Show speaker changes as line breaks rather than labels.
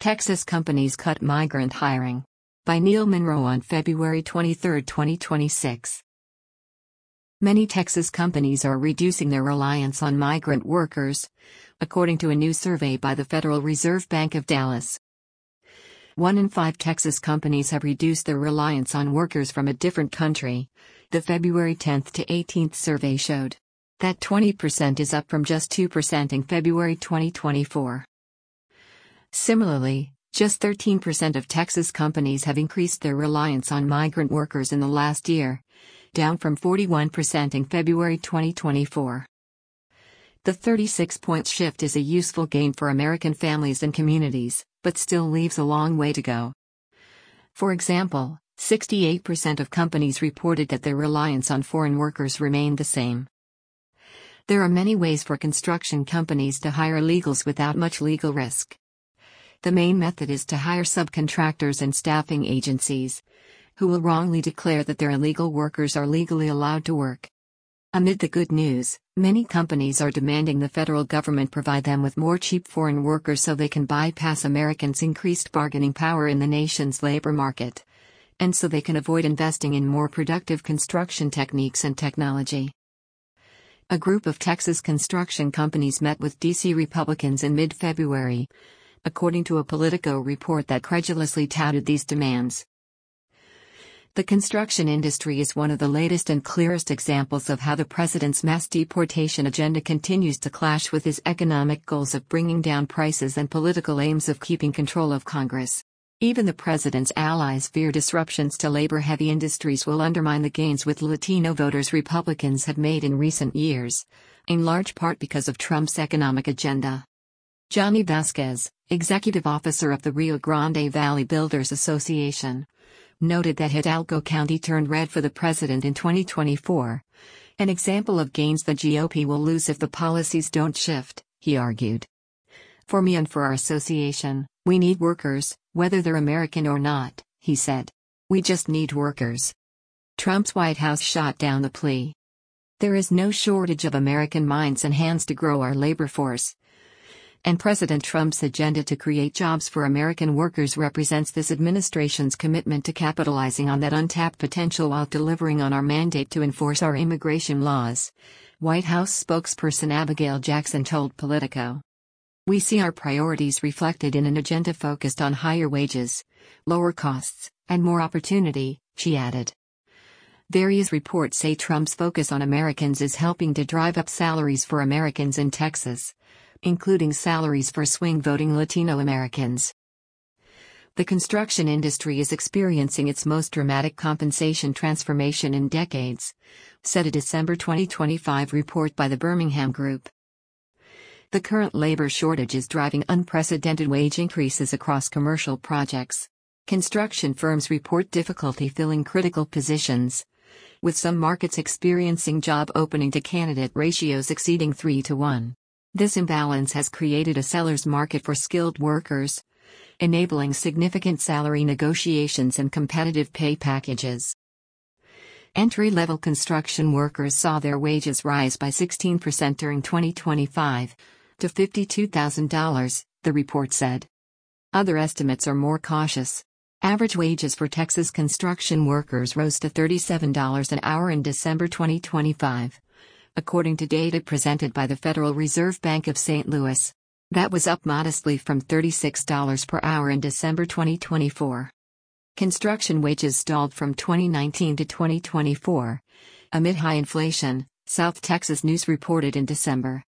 Texas companies cut migrant hiring. By Neil Monroe on February 23, 2026. Many Texas companies are reducing their reliance on migrant workers, according to a new survey by the Federal Reserve Bank of Dallas. 1 in 5 Texas companies have reduced their reliance on workers from a different country. The February 10 to 18 survey showed that 20% is up from just 2% in February 2024. Similarly, just 13% of Texas companies have increased their reliance on migrant workers in the last year, down from 41% in February 2024. The 36-point shift is a useful gain for American families and communities, but still leaves a long way to go. For example, 68% of companies reported that their reliance on foreign workers remained the same. There are many ways for construction companies to hire illegals without much legal risk. The main method is to hire subcontractors and staffing agencies, who will wrongly declare that their illegal workers are legally allowed to work. Amid the good news, many companies are demanding the federal government provide them with more cheap foreign workers so they can bypass Americans' increased bargaining power in the nation's labor market, and so they can avoid investing in more productive construction techniques and technology. A group of Texas construction companies met with D.C. Republicans in mid-February, according to a Politico report that credulously touted these demands. The construction industry is one of the latest and clearest examples of how the president's mass deportation agenda continues to clash with his economic goals of bringing down prices and political aims of keeping control of Congress. Even the president's allies fear disruptions to labor-heavy industries will undermine the gains with Latino voters Republicans have made in recent years, in large part because of Trump's economic agenda. Johnny Vasquez, executive officer of the Rio Grande Valley Builders Association, noted that Hidalgo County turned red for the president in 2024, an example of gains the GOP will lose if the policies don't shift, he argued. For me and for our association, we need workers, whether they're American or not, he said. We just need workers. Trump's White House shot down the plea. There is no shortage of American minds and hands to grow our labor force. And President Trump's agenda to create jobs for American workers represents this administration's commitment to capitalizing on that untapped potential while delivering on our mandate to enforce our immigration laws, White House spokesperson Abigail Jackson told Politico. We see our priorities reflected in an agenda focused on higher wages, lower costs, and more opportunity, she added. Various reports say Trump's focus on Americans is helping to drive up salaries for Americans in Texas, including salaries for swing-voting Latino Americans. The construction industry is experiencing its most dramatic compensation transformation in decades, said a December 2025 report by the Birmingham Group. The current labor shortage is driving unprecedented wage increases across commercial projects. Construction firms report difficulty filling critical positions, with some markets experiencing job opening to candidate ratios exceeding 3-to-1. This imbalance has created a seller's market for skilled workers, enabling significant salary negotiations and competitive pay packages. Entry-level construction workers saw their wages rise by 16% during 2025, to $52,000, the report said. Other estimates are more cautious. Average wages for Texas construction workers rose to $37 an hour in December 2025. According to data presented by the Federal Reserve Bank of St. Louis. That was up modestly from $36 per hour in December 2024. Construction wages stalled from 2019 to 2024, amid high inflation, South Texas News reported in December.